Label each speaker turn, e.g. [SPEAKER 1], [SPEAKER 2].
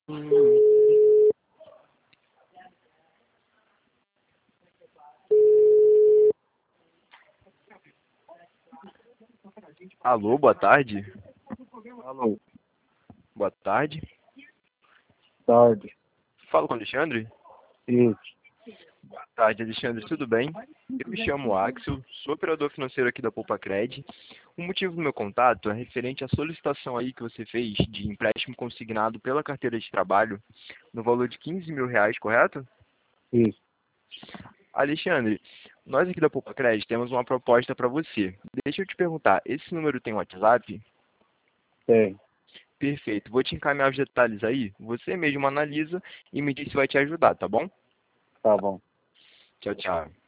[SPEAKER 1] Alô, boa tarde.
[SPEAKER 2] Alô,
[SPEAKER 1] Boa tarde.
[SPEAKER 2] tarde.
[SPEAKER 1] Falo com o Alexandre?
[SPEAKER 2] Isso.
[SPEAKER 1] Boa tarde, Alexandre. Tudo bem? Eu me chamo Axel, sou operador financeiro aqui da Poupacred. O motivo do meu contato é referente à solicitação aí que você fez de empréstimo consignado pela carteira de trabalho no valor de R$ 15.000, correto?
[SPEAKER 2] Isso.
[SPEAKER 1] Alexandre, nós aqui da Poupacred temos uma proposta para você. Deixa eu te perguntar, esse número tem WhatsApp?
[SPEAKER 2] Tem.
[SPEAKER 1] Perfeito. Vou te encaminhar os detalhes aí. Você mesmo analisa e me diz se vai te ajudar, tá bom?
[SPEAKER 2] Tá bom.
[SPEAKER 1] Tchau, tchau.